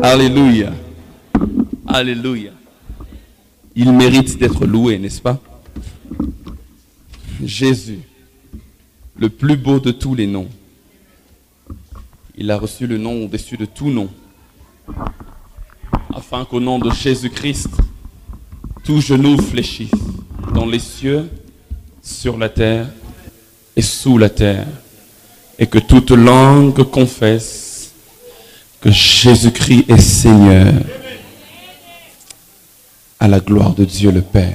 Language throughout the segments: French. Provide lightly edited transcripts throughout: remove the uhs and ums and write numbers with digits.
Alléluia. Alléluia. Il mérite d'être loué, n'est-ce pas? Jésus, le plus beau de tous les noms. Il a reçu le nom au-dessus de tout nom, afin qu'au nom de Jésus-Christ, tout genou fléchisse dans les cieux, sur la terre et sous la terre, et que toute langue confesse que Jésus-Christ est Seigneur, à la gloire de Dieu le Père.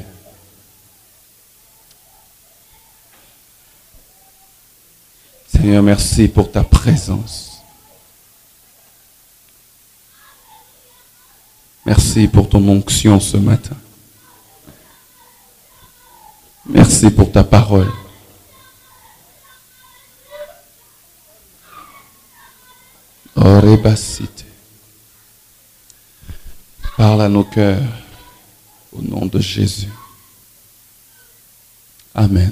Seigneur, merci pour ta présence. Merci pour ton onction ce matin. Merci pour ta parole. Orebasite. Parle à nos cœurs au nom de Jésus. Amen.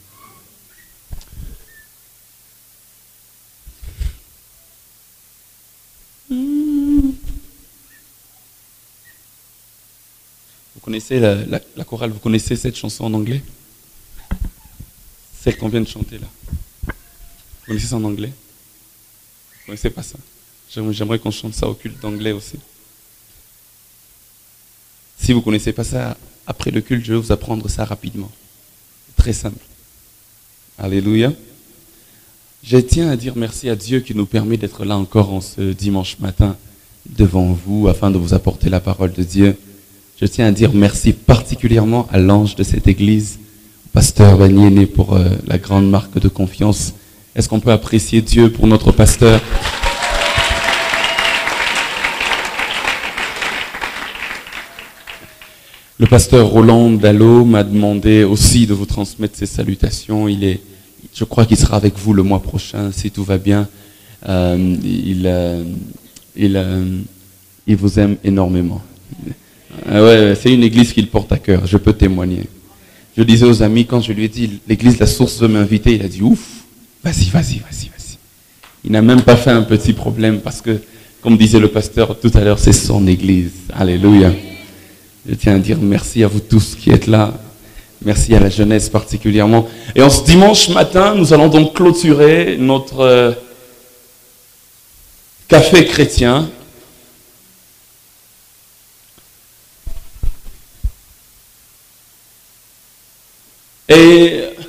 Vous connaissez la chorale, vous connaissez cette chanson en anglais? Celle qu'on vient de chanter là. Vous connaissez ça en anglais? Vous connaissez pas ça? J'aimerais qu'on chante ça au culte d'anglais aussi. Si vous ne connaissez pas ça, après le culte, je vais vous apprendre ça rapidement. Très simple. Alléluia. Je tiens à dire merci à Dieu qui nous permet d'être là encore en ce dimanche matin devant vous afin de vous apporter la parole de Dieu. Je tiens à dire merci particulièrement à l'ange de cette église, au pasteur Baniéné, pour la grande marque de confiance. Est-ce qu'on peut apprécier Dieu pour notre pasteur? Le pasteur Roland Dallot m'a demandé aussi de vous transmettre ses salutations. Je crois qu'il sera avec vous le mois prochain, si tout va bien. Il vous aime énormément. Ouais, c'est une église qu'il porte à cœur, je peux témoigner. Je disais aux amis, quand je lui ai dit, l'église La Source veut m'inviter, il a dit, ouf, vas-y. Il n'a même pas fait un petit problème parce que, comme disait le pasteur tout à l'heure, c'est son église. Alléluia. Je tiens à dire merci à vous tous qui êtes là. Merci à la jeunesse particulièrement. Et en ce dimanche matin, nous allons donc clôturer notre café chrétien. Et vous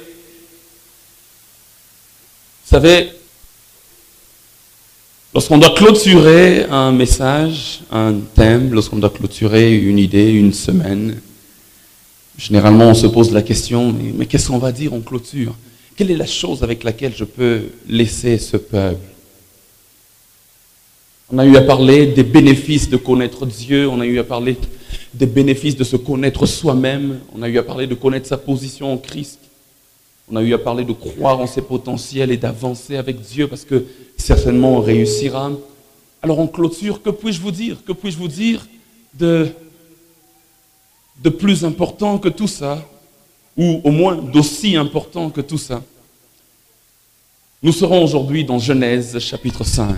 savez, lorsqu'on doit clôturer un message, un thème, lorsqu'on doit clôturer une idée, une semaine, généralement on se pose la question, mais qu'est-ce qu'on va dire en clôture? Quelle est la chose avec laquelle je peux laisser ce peuple? On a eu à parler des bénéfices de connaître Dieu, on a eu à parler des bénéfices de se connaître soi-même, on a eu à parler de connaître sa position en Christ, on a eu à parler de croire en ses potentiels et d'avancer avec Dieu parce que certainement on réussira. Alors en clôture, que puis-je vous dire? Que puis-je vous dire de plus important que tout ça, ou au moins d'aussi important que tout ça? Nous serons aujourd'hui dans Genèse chapitre 5.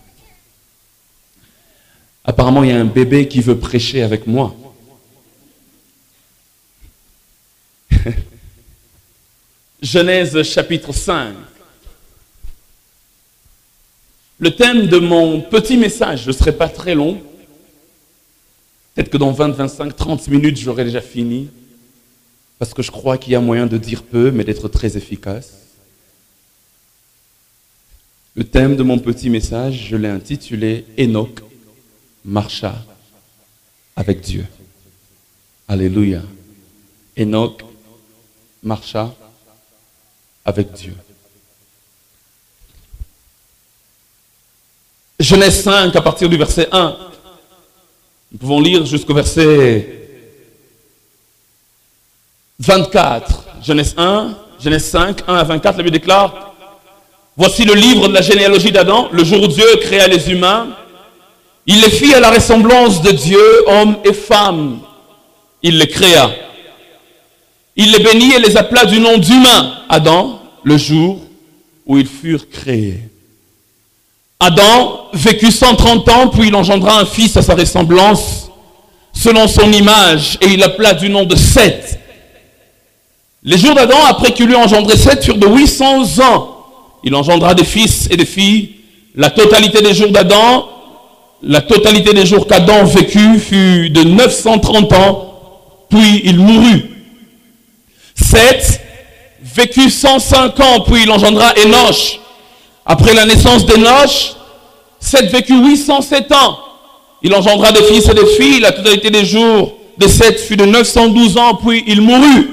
Apparemment, il y a un bébé qui veut prêcher avec moi. Genèse chapitre 5. Le thème de mon petit message, je ne serai pas très long. Peut-être que dans 20, 25, 30 minutes, j'aurai déjà fini. Parce que je crois qu'il y a moyen de dire peu, mais d'être très efficace. Le thème de mon petit message, je l'ai intitulé « Enoch marcha avec Dieu ». Alléluia. Enoch marcha avec Dieu. Genèse 5, à partir du verset 1. Nous pouvons lire jusqu'au verset 24. Genèse 1, Genèse 5, 1 à 24, la Bible déclare: voici le livre de la généalogie d'Adam, le jour où Dieu créa les humains. Il les fit à la ressemblance de Dieu, hommes et femmes. Il les créa. Il les bénit et les appela du nom d'humain, Adam, le jour où ils furent créés. Adam vécut 130 ans, puis il engendra un fils à sa ressemblance, selon son image, et il l'appela du nom de Seth. Les jours d'Adam, après qu'il eut engendré Seth, furent de 800 ans. Il engendra des fils et des filles. La totalité des jours d'Adam, la totalité des jours qu'Adam vécut fut de 930 ans, puis il mourut. Seth vécut 105 ans, puis il engendra Enoch. Après la naissance d'Enoch, Seth vécut 807 ans. Il engendra des fils et des filles. La totalité des jours de Seth fut de 912 ans, puis il mourut.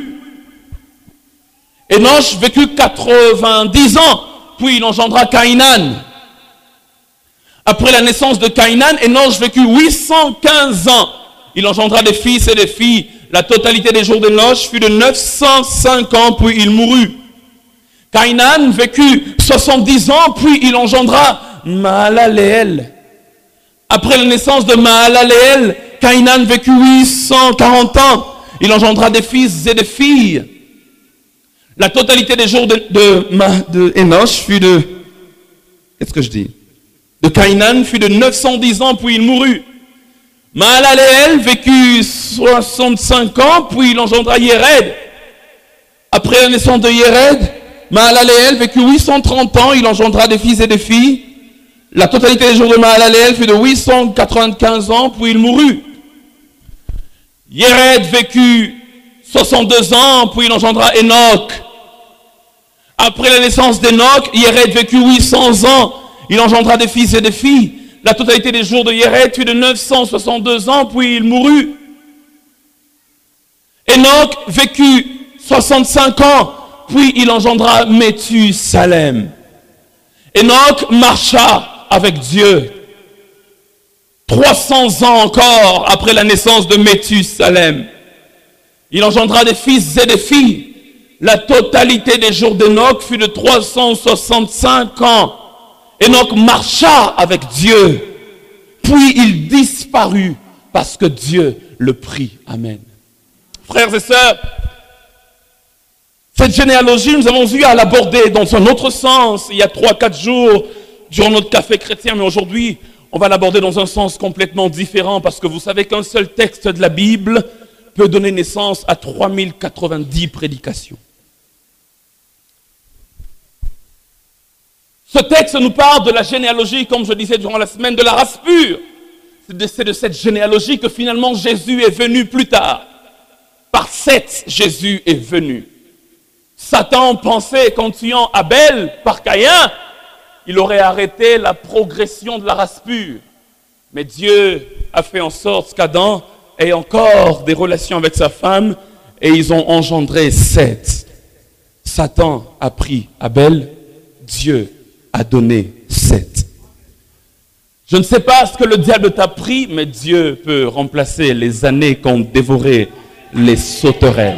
Enoch vécut 90 ans, puis il engendra Caïnan. Après la naissance de Caïnan, Enoch vécut 815 ans. Il engendra des fils et des filles. La totalité des jours d'Enoch fut de 905 ans, puis il mourut. Caïnan vécut 70 ans, puis il engendra Mahalaleel. Après la naissance de Mahalaleel, Caïnan vécut 840 ans. Il engendra des fils et des filles. La totalité des jours de Enoch fut de... Qu'est-ce que je dis? De Caïnan fut de 910 ans, puis il mourut. Mahalaleel vécut 65 ans, puis il engendra Yered. Après la naissance de Yered, Mahalaleel vécut 830 ans, il engendra des fils et des filles. La totalité des jours de Mahalaleel fut de 895 ans, puis il mourut. Yered vécut 62 ans, puis il engendra Enoch. Après la naissance d'Enoch, Yered vécut 800 ans, il engendra des fils et des filles. La totalité des jours de Yered fut de 962 ans, puis il mourut. Enoch vécut 65 ans, puis il engendra Méthusalem. Enoch marcha avec Dieu 300 ans encore après la naissance de Méthusalem. Il engendra des fils et des filles. La totalité des jours d'Enoch fut de 365 ans. Enoch marcha avec Dieu, puis il disparut parce que Dieu le prit. Amen. Frères et sœurs, cette généalogie, nous avons eu à l'aborder dans un autre sens il y a 3-4 jours durant notre café chrétien, mais aujourd'hui, on va l'aborder dans un sens complètement différent parce que vous savez qu'un seul texte de la Bible peut donner naissance à 3090 prédications. Ce texte nous parle de la généalogie, comme je disais durant la semaine, de la race pure. C'est de cette généalogie que finalement Jésus est venu plus tard. Par Seth, Jésus est venu. Satan pensait qu'en tuant Abel par Caïn, il aurait arrêté la progression de la race pure. Mais Dieu a fait en sorte qu'Adam ait encore des relations avec sa femme et ils ont engendré Seth. Satan a pris Abel, Dieu a donné Seth. Je ne sais pas ce que le diable t'a pris, mais Dieu peut remplacer les années qu'ont dévoré les sauterelles.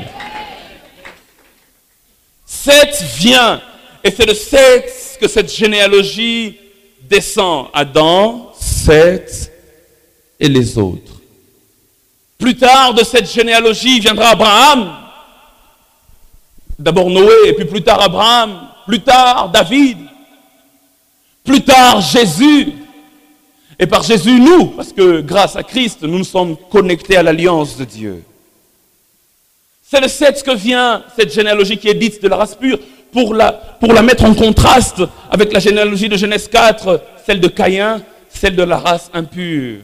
Seth vient, et c'est de Seth que cette généalogie descend. Adam, Seth et les autres. Plus tard de cette généalogie viendra Abraham. D'abord Noé, et puis plus tard Abraham, plus tard David, plus tard Jésus. Et par Jésus, nous, parce que grâce à Christ, nous nous sommes connectés à l'alliance de Dieu. C'est de Seth que vient cette généalogie qui est dite de la race pure, pour la mettre en contraste avec la généalogie de Genèse 4, celle de Caïn, celle de la race impure.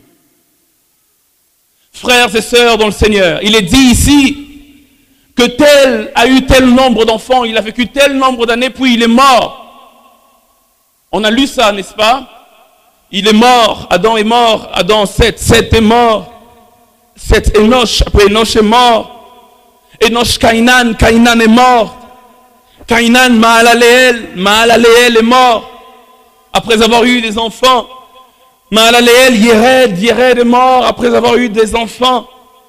Frères et sœurs dans le Seigneur, il est dit ici que tel a eu tel nombre d'enfants, il a vécu tel nombre d'années, puis il est mort. On a lu ça, n'est-ce pas? Il est mort, Adam est mort, Adam, Seth est mort, Seth Enoch, après Enoch est mort, Enoch Caïnan est mort, Caïnan Mahalaleel est mort, après avoir eu des enfants, Mahalaleel, Yered est mort, après avoir eu des enfants,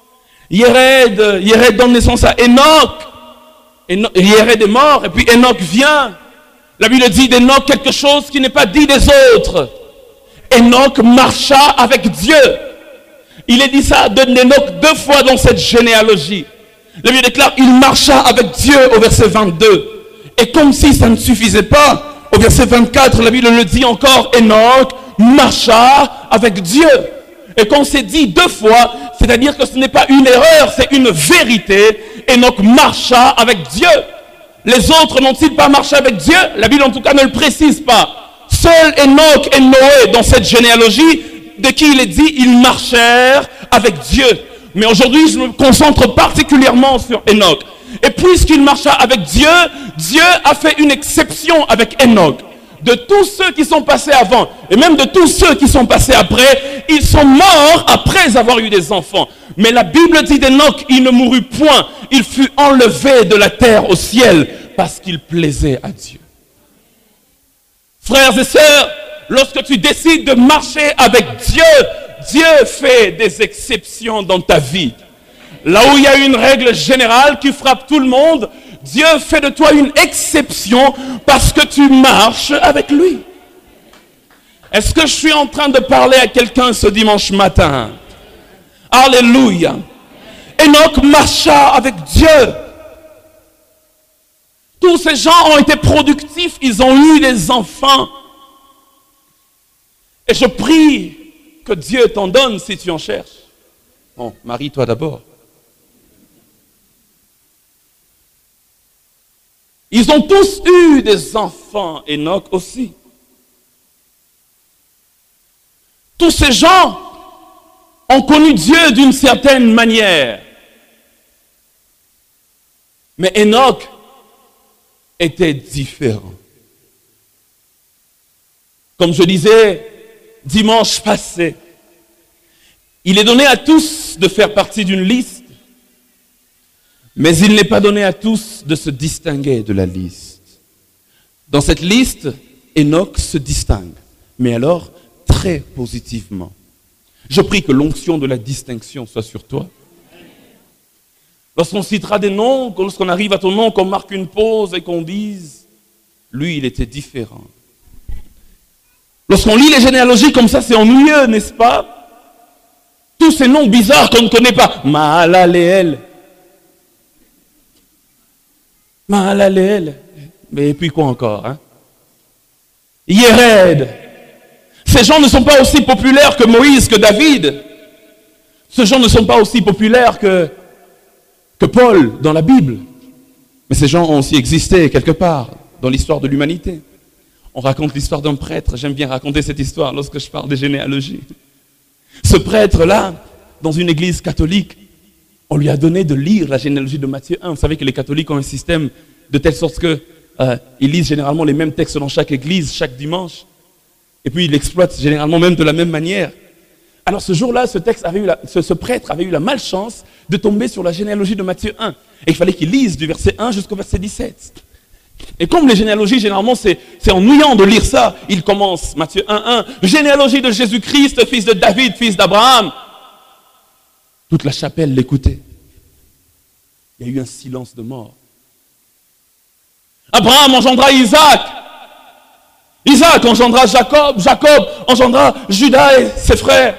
Yered donne naissance à Enoch, Yered est mort, et puis Enoch vient, la Bible dit d'Enoch quelque chose qui n'est pas dit des autres. Enoch marcha avec Dieu. Il est dit ça d'Enoch 2 fois dans cette généalogie. La Bible déclare, il marcha avec Dieu au verset 22. Et comme si ça ne suffisait pas, au verset 24, la Bible le dit encore, Enoch marcha avec Dieu. Et quand c'est dit 2 fois, c'est-à-dire que ce n'est pas une erreur, c'est une vérité. Enoch marcha avec Dieu. Les autres n'ont-ils pas marché avec Dieu? La Bible en tout cas ne le précise pas. Seul Enoch et Noé dans cette généalogie, de qui il est dit, ils marchèrent avec Dieu. Mais aujourd'hui, je me concentre particulièrement sur Enoch. Et puisqu'il marcha avec Dieu, Dieu a fait une exception avec Enoch. De tous ceux qui sont passés avant, et même de tous ceux qui sont passés après, ils sont morts après avoir eu des enfants. Mais la Bible dit d'Enoch, il ne mourut point, il fut enlevé de la terre au ciel, parce qu'il plaisait à Dieu. Frères et sœurs, lorsque tu décides de marcher avec Dieu, Dieu fait des exceptions dans ta vie. Là où il y a une règle générale qui frappe tout le monde, Dieu fait de toi une exception parce que tu marches avec lui. Est-ce que je suis en train de parler à quelqu'un ce dimanche matin? Alléluia. Enoch marcha avec Dieu. Tous ces gens ont été productifs, ils ont eu des enfants. Et je prie que Dieu t'en donne si tu en cherches. Bon, marie-toi d'abord. Ils ont tous eu des enfants, Enoch aussi. Tous ces gens ont connu Dieu d'une certaine manière. Mais Enoch était différent. Comme je disais dimanche passé, il est donné à tous de faire partie d'une liste. Mais il n'est pas donné à tous de se distinguer de la liste. Dans cette liste, Enoch se distingue. Mais alors, très positivement. Je prie que l'onction de la distinction soit sur toi. Lorsqu'on citera des noms, lorsqu'on arrive à ton nom, qu'on marque une pause et qu'on dise, lui, il était différent. Lorsqu'on lit les généalogies comme ça, c'est ennuyeux, n'est-ce pas? Tous ces noms bizarres qu'on ne connaît pas. Mahalaleel. Mahalaleel. Mais puis quoi encore, hein? Yéred. Ces gens ne sont pas aussi populaires que Moïse, que David. Ces gens ne sont pas aussi populaires que Paul dans la Bible. Mais ces gens ont aussi existé quelque part dans l'histoire de l'humanité. On raconte l'histoire d'un prêtre. J'aime bien raconter cette histoire lorsque je parle des généalogies. Ce prêtre-là, dans une église catholique, on lui a donné de lire la généalogie de Matthieu 1. Vous savez que les catholiques ont un système de telle sorte que ils lisent généralement les mêmes textes dans chaque église, chaque dimanche. Et puis ils l'exploitent généralement même de la même manière. Alors ce jour-là, ce prêtre avait eu la malchance de tomber sur la généalogie de Matthieu 1. Et il fallait qu'il lise du verset 1 jusqu'au verset 17. Et comme les généalogies, généralement, c'est ennuyant de lire ça. Il commence, Matthieu 1, généalogie de Jésus-Christ, fils de David, fils d'Abraham. Toute la chapelle l'écoutait. Il y a eu un silence de mort. Abraham engendra Isaac. Isaac engendra Jacob. Jacob engendra Judas et ses frères.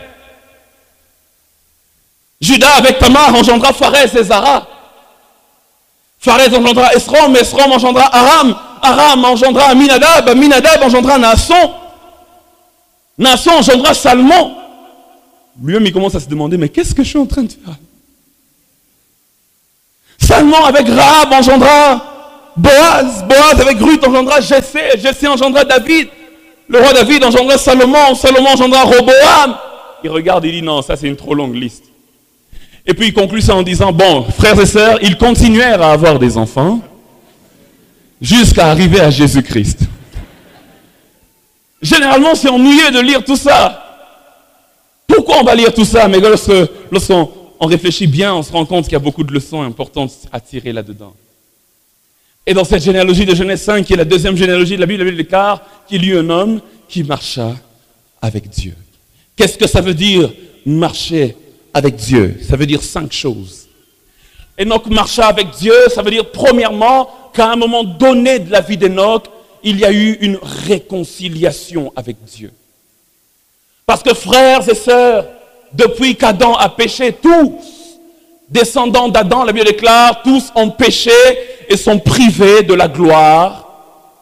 Judas avec Tamar engendra Pharez et Zara. Pharez engendra Esrom. Esrom engendra Aram. Aram engendra Aminadab. Aminadab engendra Naasson. Naasson engendra Salmon. Lui-même, il commence à se demander, mais qu'est-ce que je suis en train de faire? Salmon avec Rahab engendra Boaz. Boaz avec Ruth engendra Jessé. Jessé engendra David. Le roi David engendra Salomon. Salomon engendra Roboam. Il regarde et il dit, non, ça c'est une trop longue liste. Et puis il conclut ça en disant, bon, frères et sœurs, ils continuèrent à avoir des enfants jusqu'à arriver à Jésus-Christ. Généralement, c'est ennuyeux de lire tout ça. Pourquoi on va lire tout ça? Mais lorsqu'on réfléchit bien, on se rend compte qu'il y a beaucoup de leçons importantes à tirer là-dedans. Et dans cette généalogie de Genèse 5, qui est la deuxième généalogie de la Bible déclare qu'il y eut un homme qui marcha avec Dieu. Qu'est-ce que ça veut dire, marcher avec Dieu? Ça veut dire 5 choses. Enoch marcha avec Dieu, ça veut dire premièrement qu'à un moment donné de la vie d'Enoch, il y a eu une réconciliation avec Dieu. Parce que frères et sœurs, depuis qu'Adam a péché, tous, descendants d'Adam, la Bible déclare, tous ont péché et sont privés de la gloire.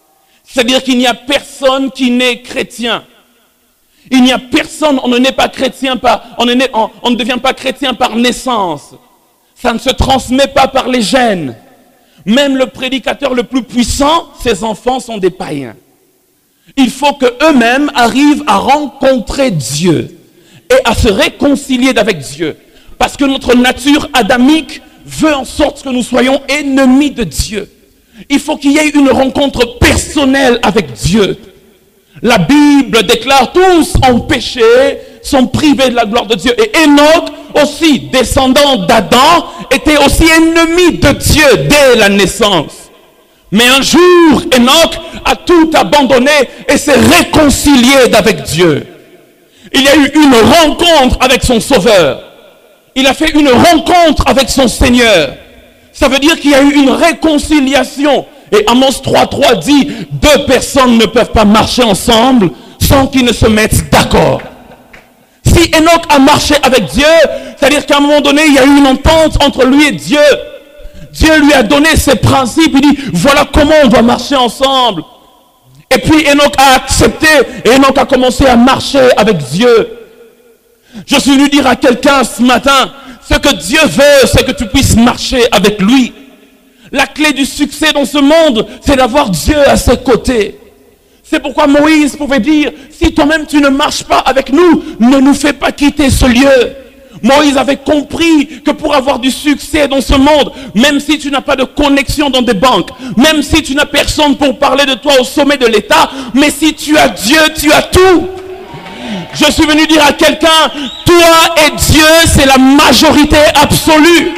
C'est-à-dire qu'il n'y a personne qui naît chrétien. Il n'y a personne, on ne naît pas chrétien on ne devient pas chrétien par naissance. Ça ne se transmet pas par les gènes. Même le prédicateur le plus puissant, ses enfants sont des païens. Il faut qu'eux-mêmes arrivent à rencontrer Dieu et à se réconcilier avec Dieu. Parce que notre nature adamique veut en sorte que nous soyons ennemis de Dieu. Il faut qu'il y ait une rencontre personnelle avec Dieu. La Bible déclare tous ont péché, sont privés de la gloire de Dieu. Et Enoch, aussi descendant d'Adam, était aussi ennemi de Dieu dès la naissance. Mais un jour, Enoch a tout abandonné et s'est réconcilié avec Dieu. Il y a eu une rencontre avec son Sauveur. Il a fait une rencontre avec son Seigneur. Ça veut dire qu'il y a eu une réconciliation. Et Amos 3.3 dit, deux personnes ne peuvent pas marcher ensemble sans qu'ils ne se mettent d'accord. Si Enoch a marché avec Dieu, c'est-à-dire qu'à un moment donné, il y a eu une entente entre lui et Dieu. Dieu lui a donné ses principes, il dit, voilà comment on doit marcher ensemble. Et puis Enoch a accepté, et Enoch a commencé à marcher avec Dieu. Je suis venu dire à quelqu'un ce matin, ce que Dieu veut, c'est que tu puisses marcher avec lui. La clé du succès dans ce monde, c'est d'avoir Dieu à ses côtés. C'est pourquoi Moïse pouvait dire, si toi-même tu ne marches pas avec nous, ne nous fais pas quitter ce lieu. Moïse avait compris que pour avoir du succès dans ce monde, même si tu n'as pas de connexion dans des banques, même si tu n'as personne pour parler de toi au sommet de l'État, mais si tu as Dieu, tu as tout. Je suis venu dire à quelqu'un, toi et Dieu, c'est la majorité absolue.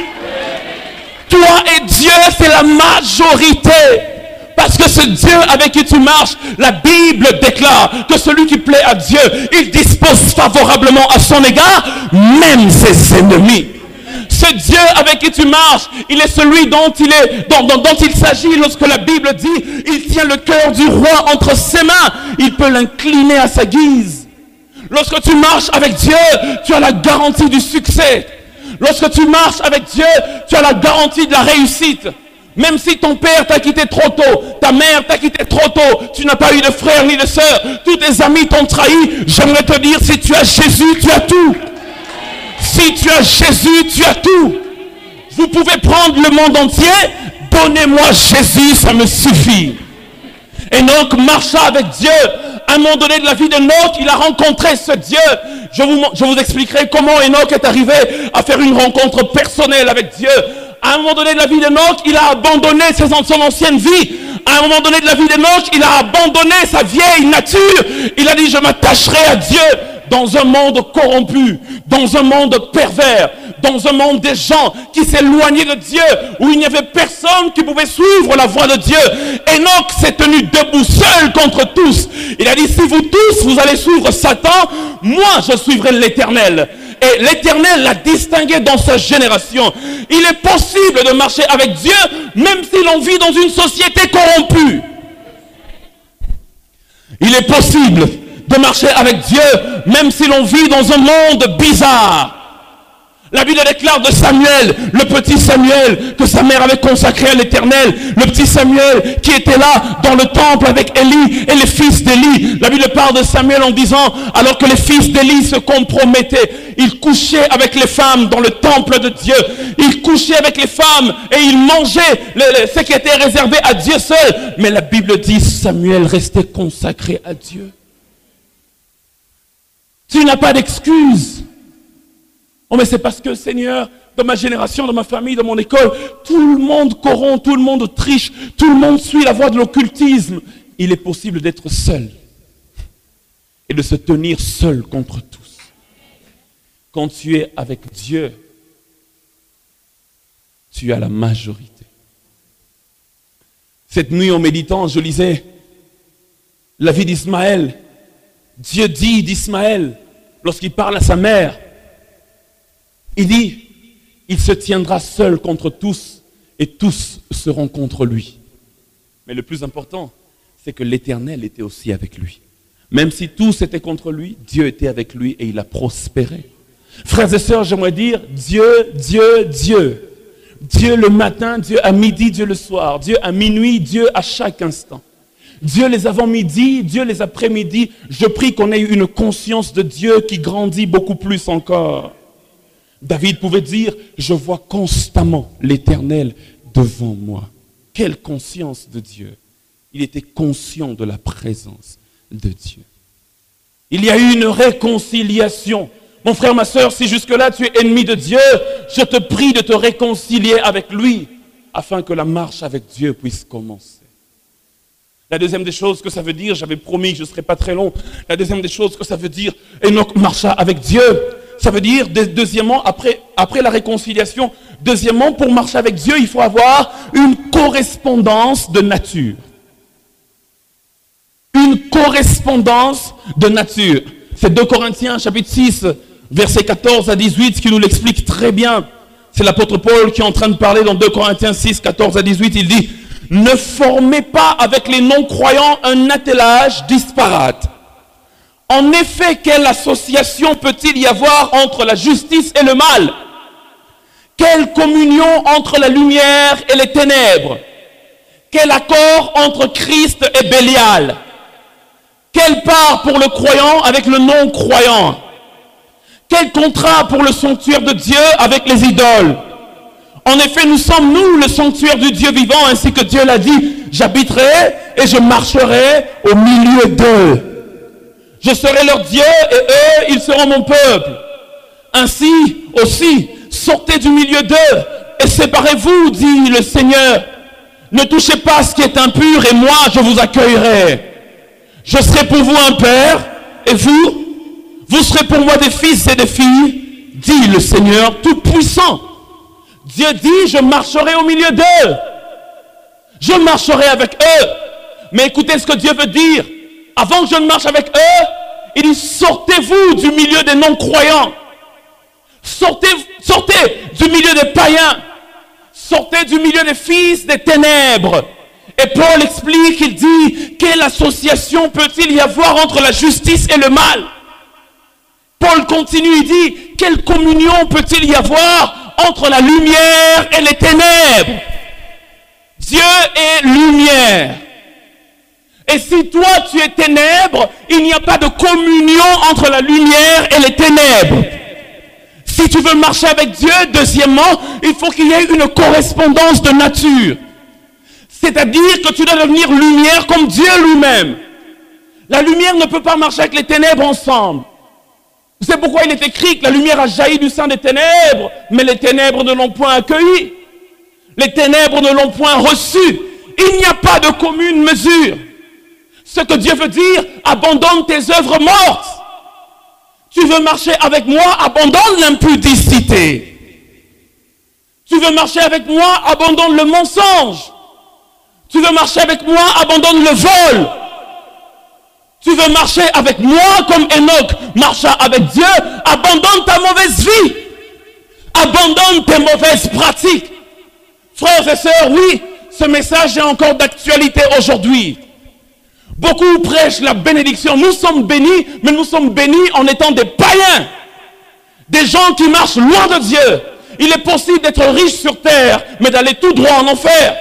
Toi et Dieu, c'est la majorité. Parce que ce Dieu avec qui tu marches, la Bible déclare que celui qui plaît à Dieu, il dispose favorablement à son égard, même ses ennemis. Ce Dieu avec qui tu marches, il est celui dont il s'agit lorsque la Bible dit, il tient le cœur du roi entre ses mains, il peut l'incliner à sa guise. Lorsque tu marches avec Dieu, tu as la garantie du succès. Lorsque tu marches avec Dieu, tu as la garantie de la réussite. Même si ton père t'a quitté trop tôt, ta mère t'a quitté trop tôt, tu n'as pas eu de frère ni de sœur, tous tes amis t'ont trahi, j'aimerais te dire, si tu as Jésus, tu as tout. Si tu as Jésus, tu as tout. Vous pouvez prendre le monde entier, donnez-moi Jésus, ça me suffit. Enoch marcha avec Dieu. À un moment donné de la vie d'Enoch, il a rencontré ce Dieu. Je vous expliquerai comment Enoch est arrivé à faire une rencontre personnelle avec Dieu. À un moment donné de la vie d'Enoch, il a abandonné son ancienne vie. À un moment donné de la vie d'Enoch, il a abandonné sa vieille nature. Il a dit, je m'attacherai à Dieu dans un monde corrompu, dans un monde pervers, dans un monde des gens qui s'éloignaient de Dieu, où il n'y avait personne qui pouvait suivre la voie de Dieu. Enoch s'est tenu debout seul contre tous. Il a dit, si vous tous, vous allez suivre Satan, moi je suivrai l'Éternel. Et l'Éternel l'a distingué dans sa génération. Il est possible de marcher avec Dieu, même si l'on vit dans une société corrompue. Il est possible de marcher avec Dieu, même si l'on vit dans un monde bizarre. La Bible déclare de Samuel, le petit Samuel, que sa mère avait consacré à l'Éternel. Le petit Samuel qui était là dans le temple avec Élie et les fils d'Élie. La Bible parle de Samuel en disant, alors que les fils d'Élie se compromettaient, ils couchaient avec les femmes dans le temple de Dieu. Ils couchaient avec les femmes et ils mangeaient ce qui était réservé à Dieu seul. Mais la Bible dit, Samuel restait consacré à Dieu. Tu n'as pas d'excuse. Oh mais c'est parce que Seigneur, dans ma génération, dans ma famille, dans mon école, tout le monde corrompt, tout le monde triche, tout le monde suit la voie de l'occultisme. Il est possible d'être seul et de se tenir seul contre tous. Quand tu es avec Dieu, tu as la majorité. Cette nuit en méditant, je lisais la vie d'Ismaël. Dieu dit d'Ismaël, lorsqu'il parle à sa mère, il dit, il se tiendra seul contre tous et tous seront contre lui. Mais le plus important, c'est que l'Éternel était aussi avec lui. Même si tous étaient contre lui, Dieu était avec lui et il a prospéré. Frères et sœurs, j'aimerais dire, Dieu, Dieu, Dieu. Dieu le matin, Dieu à midi, Dieu le soir. Dieu à minuit, Dieu à chaque instant. Dieu les avant-midi, Dieu les après-midi. Je prie qu'on ait une conscience de Dieu qui grandit beaucoup plus encore. David pouvait dire, je vois constamment l'Éternel devant moi. Quelle conscience de Dieu. Il était conscient de la présence de Dieu. Il y a eu une réconciliation. Mon frère, ma sœur, si jusque-là tu es ennemi de Dieu, je te prie de te réconcilier avec lui, afin que la marche avec Dieu puisse commencer. La deuxième des choses que ça veut dire, j'avais promis que je ne serais pas très long, la deuxième des choses que ça veut dire, Enoch marcha avec Dieu, ça veut dire, deuxièmement, après la réconciliation, deuxièmement, pour marcher avec Dieu, il faut avoir une correspondance de nature. Une correspondance de nature. C'est 2 Corinthiens, chapitre 6, versets 14 à 18, qui nous l'explique très bien. C'est l'apôtre Paul qui est en train de parler dans 2 Corinthiens 6, 14 à 18. Il dit, « Ne formez pas avec les non-croyants un attelage disparate. En effet, quelle association peut-il y avoir entre la justice et le mal? Quelle communion entre la lumière et les ténèbres? Quel accord entre Christ et Bélial? Quelle part pour le croyant avec le non-croyant? Quel contrat pour le sanctuaire de Dieu avec les idoles? En effet, nous sommes, nous, le sanctuaire du Dieu vivant, ainsi que Dieu l'a dit, j'habiterai et je marcherai au milieu d'eux. Je serai leur Dieu et eux, ils seront mon peuple. Ainsi aussi, sortez du milieu d'eux et séparez-vous, dit le Seigneur. Ne touchez pas ce qui est impur et moi, je vous accueillerai. Je serai pour vous un père et vous serez pour moi des fils et des filles, dit le Seigneur Tout-Puissant. Dieu dit, je marcherai au milieu d'eux. Je marcherai avec eux. Mais écoutez ce que Dieu veut dire. Avant que je ne marche avec eux, il dit, sortez-vous du milieu des non-croyants. Sortez du milieu des païens. Sortez du milieu des fils des ténèbres. Et Paul explique, il dit, quelle association peut-il y avoir entre la justice et le mal? Paul continue, il dit, quelle communion peut-il y avoir entre la lumière et les ténèbres? Dieu est lumière. Et si toi tu es ténèbres, il n'y a pas de communion entre la lumière et les ténèbres. Si tu veux marcher avec Dieu, deuxièmement, il faut qu'il y ait une correspondance de nature. C'est-à-dire que tu dois devenir lumière comme Dieu lui-même. La lumière ne peut pas marcher avec les ténèbres ensemble. C'est pourquoi il est écrit que la lumière a jailli du sein des ténèbres, mais les ténèbres ne l'ont point accueilli. Les ténèbres ne l'ont point reçu. Il n'y a pas de commune mesure. Ce que Dieu veut dire, abandonne tes œuvres mortes. Tu veux marcher avec moi, abandonne l'impudicité. Tu veux marcher avec moi, abandonne le mensonge. Tu veux marcher avec moi, abandonne le vol. Tu veux marcher avec moi comme Enoch marcha avec Dieu, abandonne ta mauvaise vie. Abandonne tes mauvaises pratiques. Frères et sœurs, oui, ce message est encore d'actualité aujourd'hui. Beaucoup prêchent la bénédiction. Nous sommes bénis, mais nous sommes bénis en étant des païens. Des gens qui marchent loin de Dieu. Il est possible d'être riche sur terre, mais d'aller tout droit en enfer.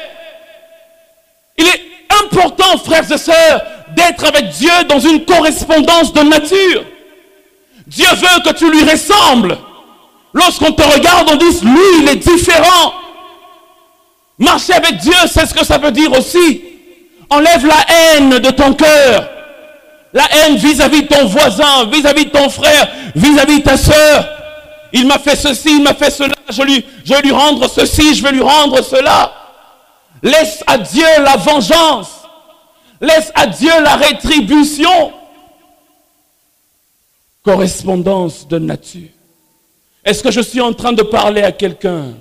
Il est important, frères et sœurs, d'être avec Dieu dans une correspondance de nature. Dieu veut que tu lui ressembles. Lorsqu'on te regarde, on dit, lui, il est différent. Marcher avec Dieu, c'est ce que ça veut dire aussi. Enlève la haine de ton cœur. La haine vis-à-vis de ton voisin, vis-à-vis de ton frère, vis-à-vis de ta sœur. Il m'a fait ceci, il m'a fait cela, je vais lui rendre ceci, je vais lui rendre cela. Laisse à Dieu la vengeance. Laisse à Dieu la rétribution. Correspondance de nature. Est-ce que je suis en train de parler à quelqu'un?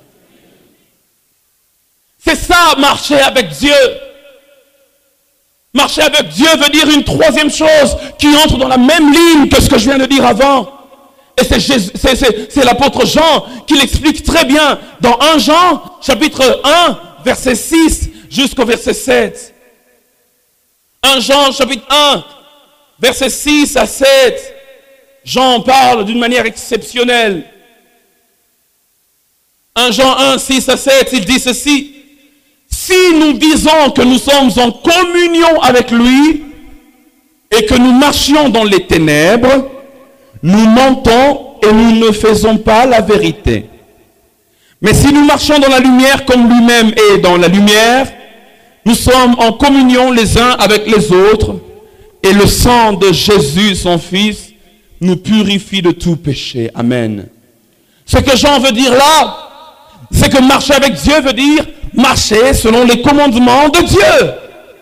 C'est ça, marcher avec Dieu. Marcher avec Dieu veut dire une troisième chose qui entre dans la même ligne que ce que je viens de dire avant. Et c'est l'apôtre Jean qui l'explique très bien dans 1 Jean, chapitre 1, verset 6 jusqu'au verset 7. 1 Jean, chapitre 1, verset 6 à 7. Jean parle d'une manière exceptionnelle. 1 Jean 1, 6 à 7, il dit ceci. Si nous disons que nous sommes en communion avec lui et que nous marchions dans les ténèbres, nous mentons et nous ne faisons pas la vérité. Mais si nous marchons dans la lumière comme lui-même est dans la lumière, nous sommes en communion les uns avec les autres et le sang de Jésus, son Fils, nous purifie de tout péché. Amen. Ce que Jean veut dire là, c'est que marcher avec Dieu veut dire marcher selon les commandements de Dieu.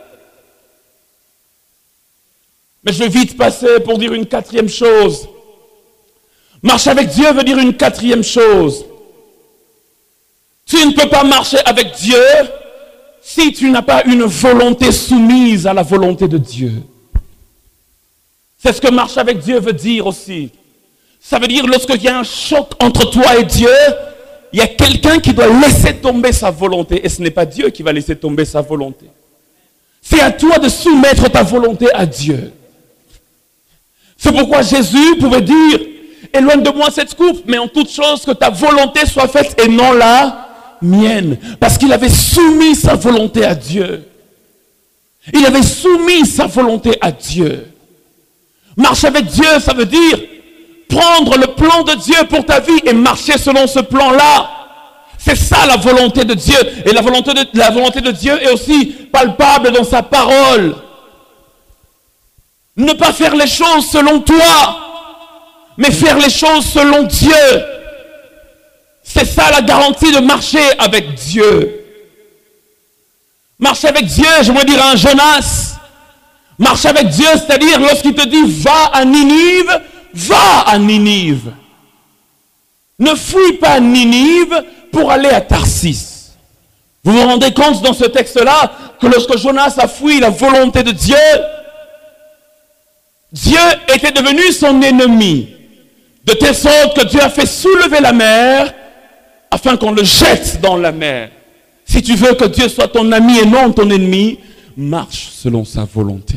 Mais je vais vite passer pour dire une quatrième chose. Marcher avec Dieu veut dire une quatrième chose. Tu ne peux pas marcher avec Dieu si tu n'as pas une volonté soumise à la volonté de Dieu. C'est ce que marcher avec Dieu veut dire aussi. Ça veut dire lorsqu'il y a un choc entre toi et Dieu, il y a quelqu'un qui doit laisser tomber sa volonté. Et ce n'est pas Dieu qui va laisser tomber sa volonté. C'est à toi de soumettre ta volonté à Dieu. C'est pourquoi Jésus pouvait dire, éloigne de moi cette coupe, mais en toute chose que ta volonté soit faite et non la mienne. Parce qu'il avait soumis sa volonté à Dieu. Il avait soumis sa volonté à Dieu. Marcher avec Dieu, ça veut dire prendre le plan de Dieu pour ta vie et marcher selon ce plan-là. C'est ça la volonté de Dieu. Et la volonté de Dieu est aussi palpable dans sa parole. Ne pas faire les choses selon toi, mais faire les choses selon Dieu. C'est ça la garantie de marcher avec Dieu. Marcher avec Dieu, j'aimerais dire à un Jonas, marche avec Dieu, c'est-à-dire lorsqu'il te dit va à Ninive, va à Ninive. Ne fuis pas Ninive pour aller à Tarsis. Vous vous rendez compte dans ce texte-là que lorsque Jonas a fui la volonté de Dieu, Dieu était devenu son ennemi. De telle sorte que Dieu a fait soulever la mer afin qu'on le jette dans la mer. Si tu veux que Dieu soit ton ami et non ton ennemi, marche selon sa volonté.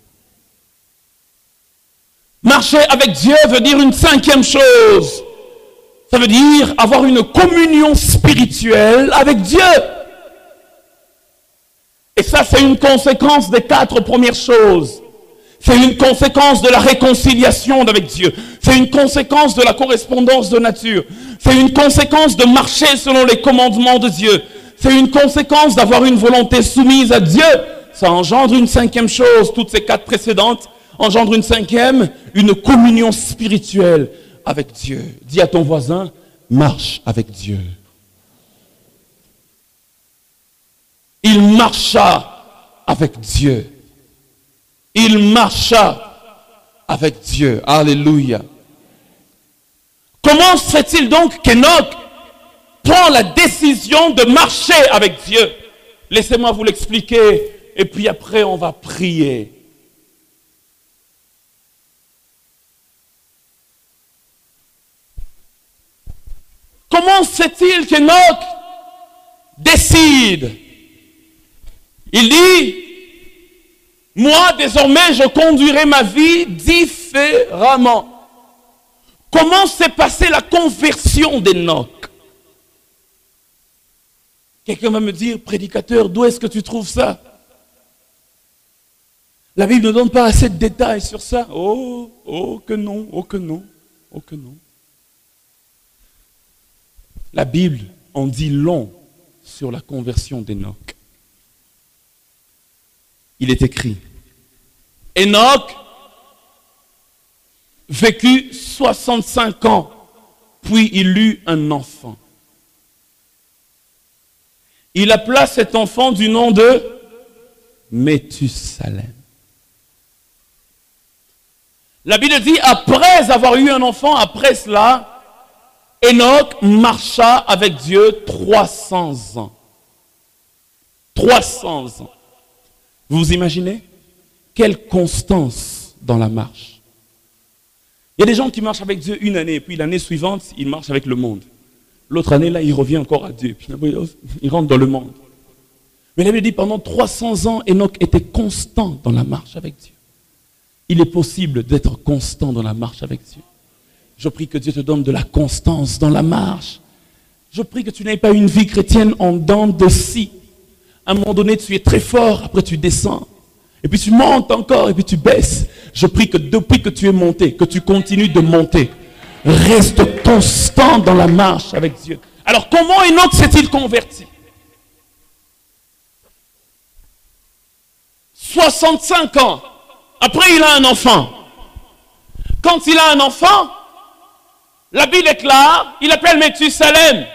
Marcher avec Dieu veut dire une cinquième chose. Ça veut dire avoir une communion spirituelle avec Dieu. Et ça, c'est une conséquence des 4 premières choses. C'est une conséquence de la réconciliation avec Dieu. C'est une conséquence de la correspondance de nature. C'est une conséquence de marcher selon les commandements de Dieu. C'est une conséquence d'avoir une volonté soumise à Dieu. Ça engendre une cinquième chose. Toutes ces 4 précédentes engendre une cinquième, une communion spirituelle avec Dieu. Dis à ton voisin, marche avec Dieu. Il marcha avec Dieu. Il marcha avec Dieu. Alléluia. Comment se fait-il donc qu'Enoch prend la décision de marcher avec Dieu? Laissez-moi vous l'expliquer et puis après on va prier. Comment se fait-il qu'Enoch décide? Il dit, moi désormais je conduirai ma vie différemment. Comment s'est passée la conversion d'Enoch? Quelqu'un va me dire, prédicateur, d'où est-ce que tu trouves ça? La Bible ne donne pas assez de détails sur ça. Oh que non, oh que non, oh que non. La Bible en dit long sur la conversion d'Enoch. Il est écrit, Enoch vécut 65 ans, puis il eut un enfant. Il appela cet enfant du nom de Méthusalem. La Bible dit, après avoir eu un enfant, après cela, Enoch marcha avec Dieu 300 ans. 300 ans. Vous vous imaginez? Quelle constance dans la marche. Il y a des gens qui marchent avec Dieu une année, et puis l'année suivante, ils marchent avec le monde. L'autre année, là, il revient encore à Dieu, puis il rentre dans le monde. Mais la Bible dit, pendant 300 ans, Enoch était constant dans la marche avec Dieu. Il est possible d'être constant dans la marche avec Dieu. Je prie que Dieu te donne de la constance dans la marche. Je prie que tu n'aies pas une vie chrétienne en dents de scie. À un moment donné, tu es très fort, après tu descends. Et puis tu montes encore, et puis tu baisses. Je prie que depuis que tu es monté, que tu continues de monter. Reste constant dans la marche avec Dieu. Alors comment Enoch s'est-il converti? 65 ans. Après, il a un enfant. Quand il a un enfant, la Bible est claire, il appelle Méthusalem.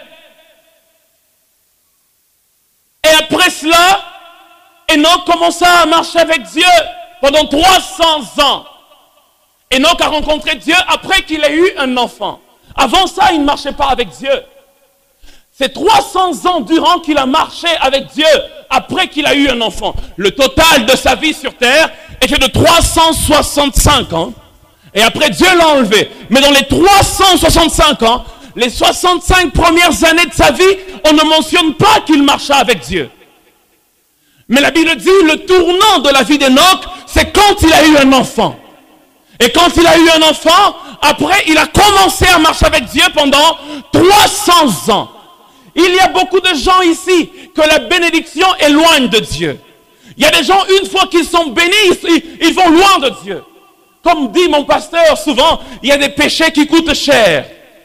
Et après cela, Enoch commença à marcher avec Dieu pendant 300 ans. Enoch a rencontré Dieu après qu'il ait eu un enfant. Avant ça, il ne marchait pas avec Dieu. C'est 300 ans durant qu'il a marché avec Dieu après qu'il a eu un enfant. Le total de sa vie sur terre était de 365 ans. Et après, Dieu l'a enlevé. Mais dans les 365 ans, les 65 premières années de sa vie, on ne mentionne pas qu'il marcha avec Dieu. Mais la Bible dit, le tournant de la vie d'Enoch, c'est quand il a eu un enfant. Et quand il a eu un enfant, après, il a commencé à marcher avec Dieu pendant 300 ans. Il y a beaucoup de gens ici que la bénédiction éloigne de Dieu. Il y a des gens, une fois qu'ils sont bénis, ils vont loin de Dieu. Comme dit mon pasteur souvent, il y a des péchés qui coûtent cher.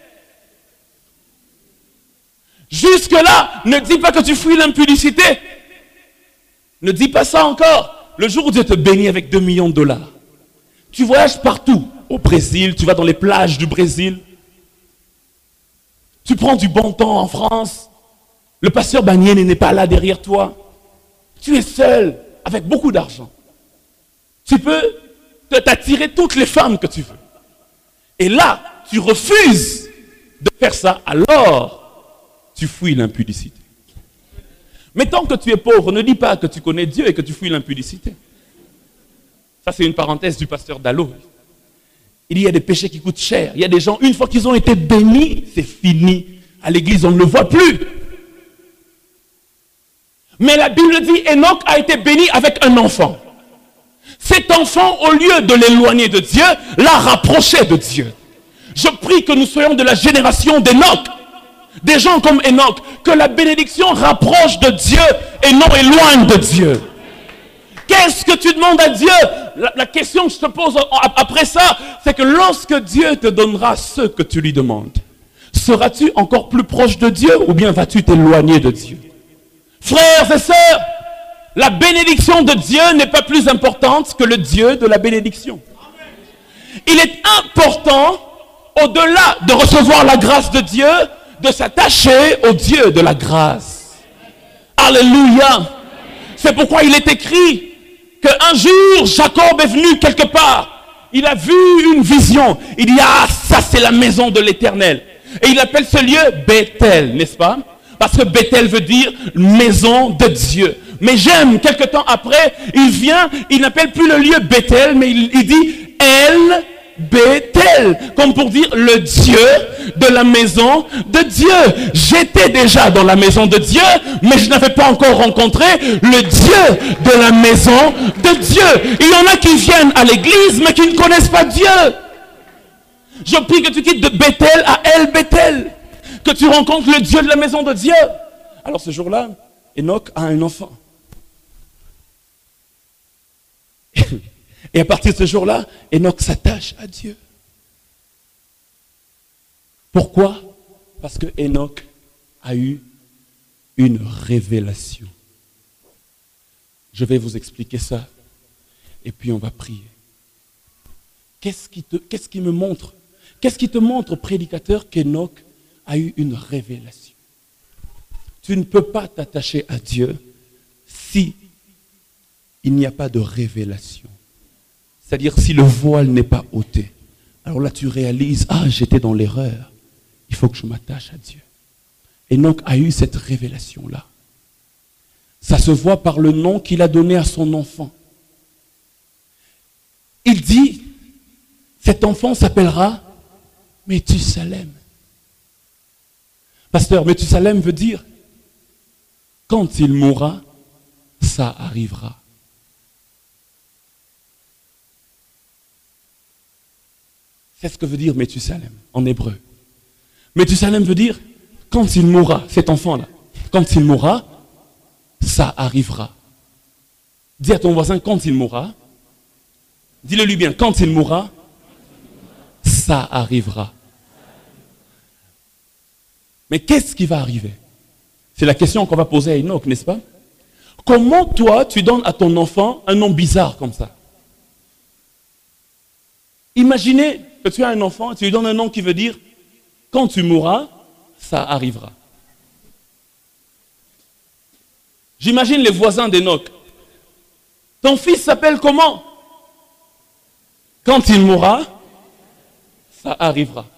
Jusque-là, ne dis pas que tu fuis l'impudicité. Ne dis pas ça encore. Le jour où Dieu te bénit avec 2 millions de dollars, tu voyages partout. Au Brésil, tu vas dans les plages du Brésil. Tu prends du bon temps en France. Le pasteur Bagné n'est pas là derrière toi. Tu es seul, avec beaucoup d'argent. Tu peux t'attirer toutes les femmes que tu veux. Et là, tu refuses de faire ça, alors tu fuis l'impudicité. Mais tant que tu es pauvre, ne dis pas que tu connais Dieu et que tu fuis l'impudicité. Ça, c'est une parenthèse du pasteur Dallo. Il y a des péchés qui coûtent cher. Il y a des gens, une fois qu'ils ont été bénis, c'est fini. À l'église, on ne le voit plus. Mais la Bible dit, Enoch a été béni avec un enfant. Cet enfant, au lieu de l'éloigner de Dieu, l'a rapproché de Dieu. Je prie que nous soyons de la génération d'Enoch. Des gens comme Enoch, que la bénédiction rapproche de Dieu et non éloigne de Dieu. Qu'est-ce que tu demandes à Dieu? La question que je te pose après ça, c'est que lorsque Dieu te donnera ce que tu lui demandes, seras-tu encore plus proche de Dieu ou bien vas-tu t'éloigner de Dieu? Frères et sœurs, la bénédiction de Dieu n'est pas plus importante que le Dieu de la bénédiction. Il est important, au-delà de recevoir la grâce de Dieu, de s'attacher au Dieu de la grâce. Alléluia. C'est pourquoi il est écrit qu'un jour, Jacob est venu quelque part. Il a vu une vision. Il dit, ah, ça c'est la maison de l'Éternel. Et il appelle ce lieu Bethel, n'est-ce pas? Parce que Bethel veut dire maison de Dieu. Mais j'aime, quelque temps après, il vient, il n'appelle plus le lieu Bethel, mais il dit El Bethel, comme pour dire le Dieu de la maison de Dieu. J'étais déjà dans la maison de Dieu, mais je n'avais pas encore rencontré le Dieu de la maison de Dieu. Il y en a qui viennent à l'église, mais qui ne connaissent pas Dieu. Je prie que tu quittes de Bethel à El Bethel, que tu rencontres le Dieu de la maison de Dieu. Alors ce jour-là, Enoch a un enfant. Et à partir de ce jour-là, Enoch s'attache à Dieu. Pourquoi? Parce que Enoch a eu une révélation. Je vais vous expliquer ça. Et puis on va prier. Qu'est-ce qui me montre? Qu'est-ce qui te montre, prédicateur, qu'Enoch a eu une révélation? Tu ne peux pas t'attacher à Dieu si il n'y a pas de révélation. C'est-à-dire si le voile n'est pas ôté. Alors là tu réalises, ah j'étais dans l'erreur. Il faut que je m'attache à Dieu. Enoch a eu cette révélation-là. Ça se voit par le nom qu'il a donné à son enfant. Il dit, cet enfant s'appellera Méthusalem. Pasteur, Méthusalem veut dire, quand il mourra, ça arrivera. C'est ce que veut dire Méthusalem en hébreu. Méthusalem veut dire, quand il mourra, cet enfant-là, quand il mourra, ça arrivera. Dis à ton voisin, quand il mourra, dis-le lui bien, quand il mourra, ça arrivera. Mais qu'est-ce qui va arriver? C'est la question qu'on va poser à Enoch, n'est-ce pas? Comment toi, tu donnes à ton enfant un nom bizarre comme ça? Imaginez que tu as un enfant et tu lui donnes un nom qui veut dire, quand tu mourras, ça arrivera. J'imagine les voisins d'Enoch. Ton fils s'appelle comment? Quand il mourra, ça arrivera.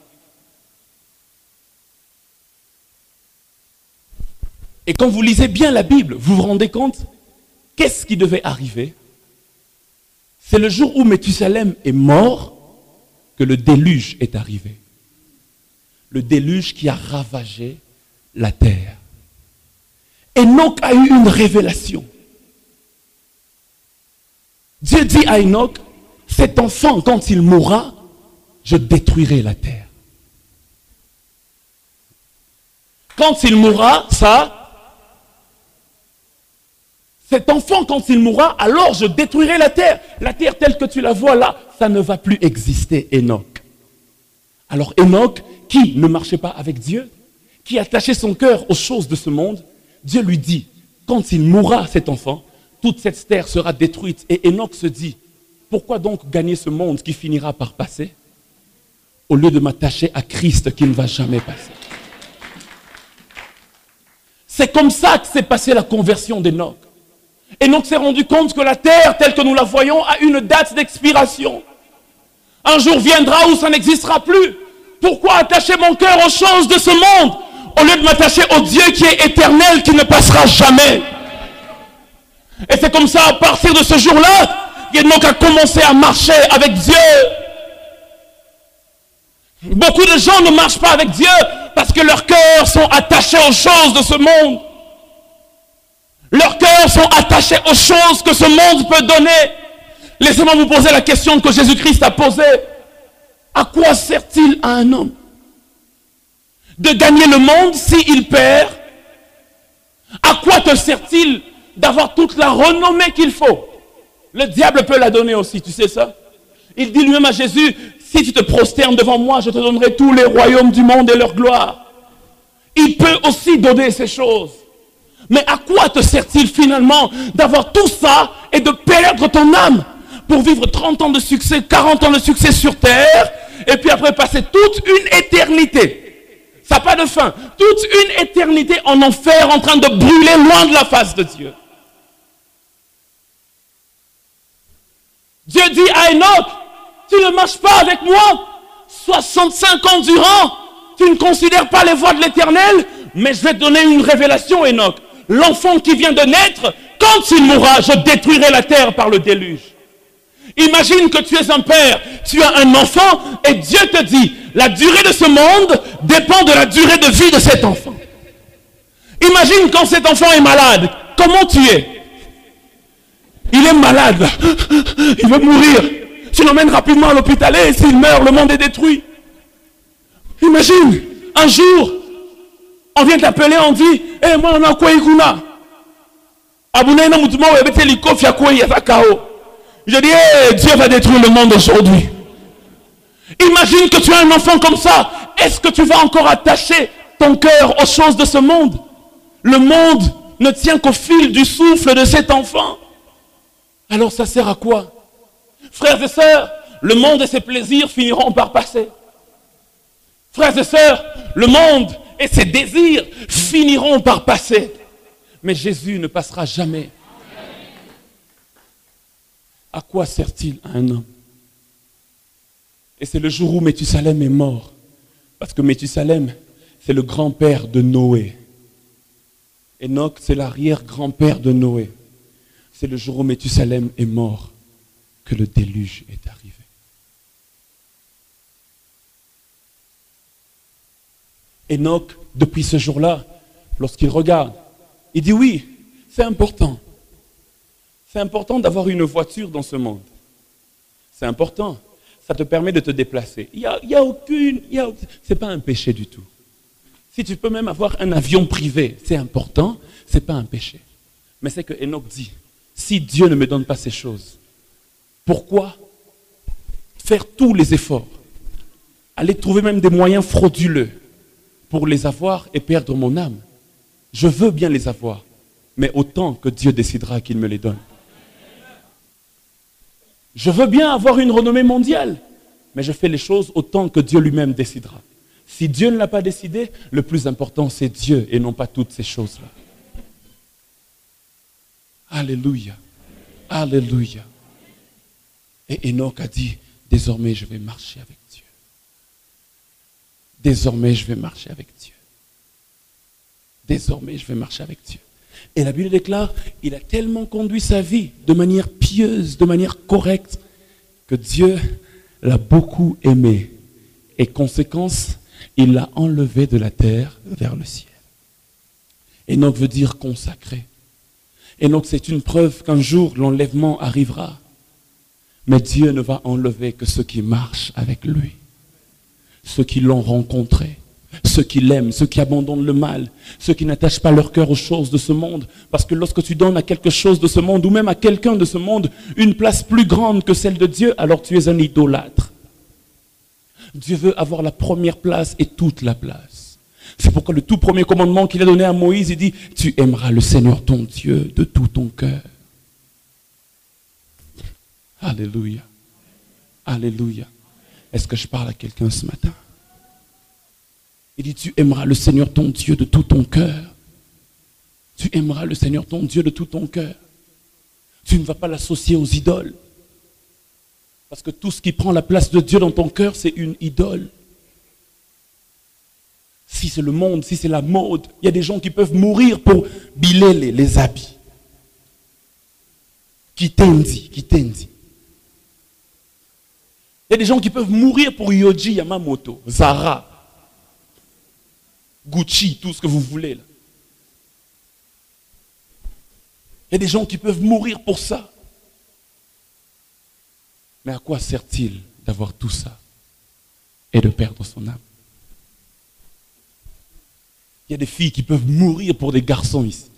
Et quand vous lisez bien la Bible, vous vous rendez compte, qu'est-ce qui devait arriver? C'est le jour où Méthusalem est mort que le déluge est arrivé. Le déluge qui a ravagé la terre. Enoch a eu une révélation. Dieu dit à Enoch, cet enfant, quand il mourra, je détruirai la terre. Quand il mourra, cet enfant, quand il mourra, alors je détruirai la terre. La terre telle que tu la vois là, ça ne va plus exister, Enoch. Alors Enoch, qui ne marchait pas avec Dieu, qui attachait son cœur aux choses de ce monde, Dieu lui dit, quand il mourra cet enfant, toute cette terre sera détruite. Et Enoch se dit, pourquoi donc gagner ce monde qui finira par passer, au lieu de m'attacher à Christ qui ne va jamais passer? C'est comme ça que s'est passée la conversion d'Enoch. Enoch s'est rendu compte que la terre, telle que nous la voyons, a une date d'expiration. Un jour viendra où ça n'existera plus. Pourquoi attacher mon cœur aux choses de ce monde, au lieu de m'attacher au Dieu qui est éternel, qui ne passera jamais? Et c'est comme ça, à partir de ce jour-là, Enoch a commencé à marcher avec Dieu. Beaucoup de gens ne marchent pas avec Dieu parce que leurs cœurs sont attachés aux choses de ce monde. Leurs cœurs sont attachés aux choses que ce monde peut donner. Laissez-moi vous poser la question que Jésus-Christ a posée. À quoi sert-il à un homme de gagner le monde s'il perd? À quoi te sert-il d'avoir toute la renommée qu'il faut? Le diable peut la donner aussi, tu sais ça? Il dit lui-même à Jésus, si tu te prosternes devant moi, je te donnerai tous les royaumes du monde et leur gloire. Il peut aussi donner ces choses. Mais à quoi te sert-il finalement d'avoir tout ça et de perdre ton âme pour vivre 30 ans de succès, 40 ans de succès sur terre et puis après passer toute une éternité, ça n'a pas de fin, toute une éternité en enfer en train de brûler loin de la face de Dieu? Dieu dit à Enoch, tu ne marches pas avec moi 65 ans durant, tu ne considères pas les voies de l'éternel, mais je vais te donner une révélation, Enoch. L'enfant qui vient de naître, quand il mourra, je détruirai la terre par le déluge. Imagine que tu es un père, tu as un enfant, et Dieu te dit, la durée de ce monde dépend de la durée de vie de cet enfant. Imagine quand cet enfant est malade, comment tu es? Il est malade, il veut mourir. Tu l'emmènes rapidement à l'hôpital et s'il meurt, le monde est détruit. Imagine, un jour, on vient t'appeler, on dit, eh, moi, on a quoi ikuna? Abounaïna Moutouma, ou ebete likofi ya quoi yatakao. Je dis, eh, Dieu va détruire le monde aujourd'hui. Imagine que tu as un enfant comme ça. Est-ce que tu vas encore attacher ton cœur aux choses de ce monde? Le monde ne tient qu'au fil du souffle de cet enfant. Alors ça sert à quoi? Frères et sœurs, le monde et ses plaisirs finiront par passer. Frères et sœurs, le monde et ses désirs finiront par passer. Mais Jésus ne passera jamais. À quoi sert-il à un homme? Et c'est le jour où Méthusalem est mort. Parce que Méthusalem, c'est le grand-père de Noé. Enoch, c'est l'arrière-grand-père de Noé. C'est le jour où Méthusalem est mort que le déluge est arrivé. Enoch, depuis ce jour-là, lorsqu'il regarde, il dit oui, c'est important. C'est important d'avoir une voiture dans ce monde. C'est important. Ça te permet de te déplacer. C'est pas un péché du tout. Si tu peux même avoir un avion privé, c'est important, c'est pas un péché. Mais c'est que Enoch dit, si Dieu ne me donne pas ces choses, pourquoi faire tous les efforts, aller trouver même des moyens frauduleux pour les avoir et perdre mon âme? Je veux bien les avoir, mais autant que Dieu décidera qu'il me les donne. Je veux bien avoir une renommée mondiale, mais je fais les choses autant que Dieu lui-même décidera. Si Dieu ne l'a pas décidé, le plus important c'est Dieu et non pas toutes ces choses-là. Alléluia. Alléluia. Et Enoch a dit, désormais je vais marcher avec Dieu. Désormais je vais marcher avec Dieu. Désormais je vais marcher avec Dieu. Et la Bible déclare, il a tellement conduit sa vie de manière pieuse, de manière correcte, que Dieu l'a beaucoup aimé. Et conséquence, il l'a enlevé de la terre vers le ciel. Enoch veut dire consacré. Enoch, c'est une preuve qu'un jour l'enlèvement arrivera. Mais Dieu ne va enlever que ceux qui marchent avec lui. Ceux qui l'ont rencontré. Ceux qui l'aiment, ceux qui abandonnent le mal, ceux qui n'attachent pas leur cœur aux choses de ce monde. Parce que lorsque tu donnes à quelque chose de ce monde, ou même à quelqu'un de ce monde, une place plus grande que celle de Dieu, alors tu es un idolâtre. Dieu veut avoir la première place et toute la place. C'est pourquoi le tout premier commandement qu'il a donné à Moïse, il dit, tu aimeras le Seigneur ton Dieu de tout ton cœur. Alléluia. Alléluia. Est-ce que je parle à quelqu'un ce matin? Il dit, tu aimeras le Seigneur ton Dieu de tout ton cœur. Tu aimeras le Seigneur ton Dieu de tout ton cœur. Tu ne vas pas l'associer aux idoles. Parce que tout ce qui prend la place de Dieu dans ton cœur, c'est une idole. Si c'est le monde, si c'est la mode, il y a des gens qui peuvent mourir pour biler les habits. Kitendi. Il y a des gens qui peuvent mourir pour Yohji Yamamoto, Zara, Gucci, tout ce que vous voulez là. Il y a des gens qui peuvent mourir pour ça. Mais à quoi sert-il d'avoir tout ça et de perdre son âme? Il y a des filles qui peuvent mourir pour des garçons ici.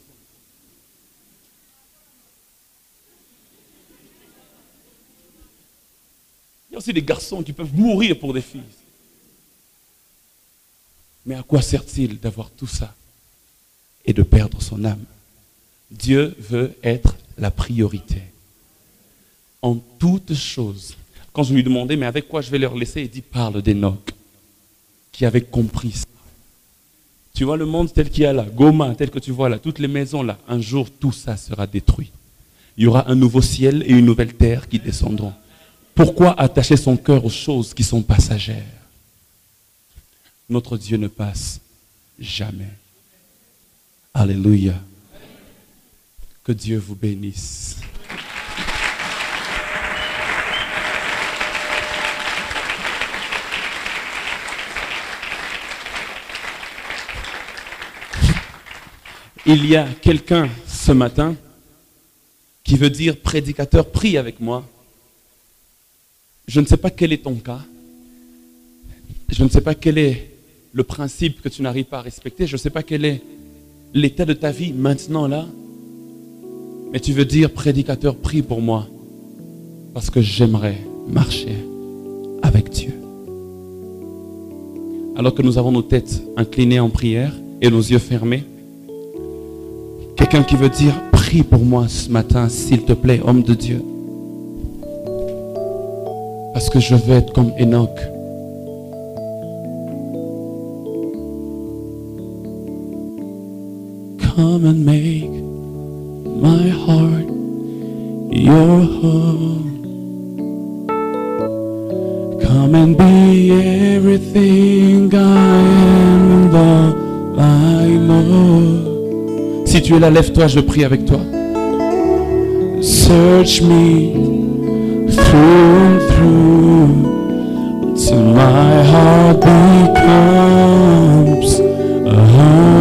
Il y a aussi des garçons qui peuvent mourir pour des filles. Mais à quoi sert-il d'avoir tout ça et de perdre son âme? Dieu veut être la priorité. En toutes choses. Quand je lui demandais, mais avec quoi je vais leur laisser, il dit, parle d'Enoch, qui avait compris ça. Tu vois le monde tel qu'il y a là, Goma, tel que tu vois là, toutes les maisons là, un jour tout ça sera détruit. Il y aura un nouveau ciel et une nouvelle terre qui descendront. Pourquoi attacher son cœur aux choses qui sont passagères? Notre Dieu ne passe jamais. Alléluia. Que Dieu vous bénisse. Il y a quelqu'un ce matin qui veut dire, prédicateur, prie avec moi. Je ne sais pas quel est ton cas. Je ne sais pas quel est le principe que tu n'arrives pas à respecter. Je ne sais pas quel est l'état de ta vie maintenant là. Mais tu veux dire, prédicateur, prie pour moi. Parce que j'aimerais marcher avec Dieu. Alors que nous avons nos têtes inclinées en prière et nos yeux fermés. Quelqu'un qui veut dire, prie pour moi ce matin, s'il te plaît, homme de Dieu. Parce que je veux être comme Enoch. Come and make my heart your home. Come and be everything I am and all I know. Si tu es là, lève-toi, je prie avec toi. Search me through and through till my heart becomes a home.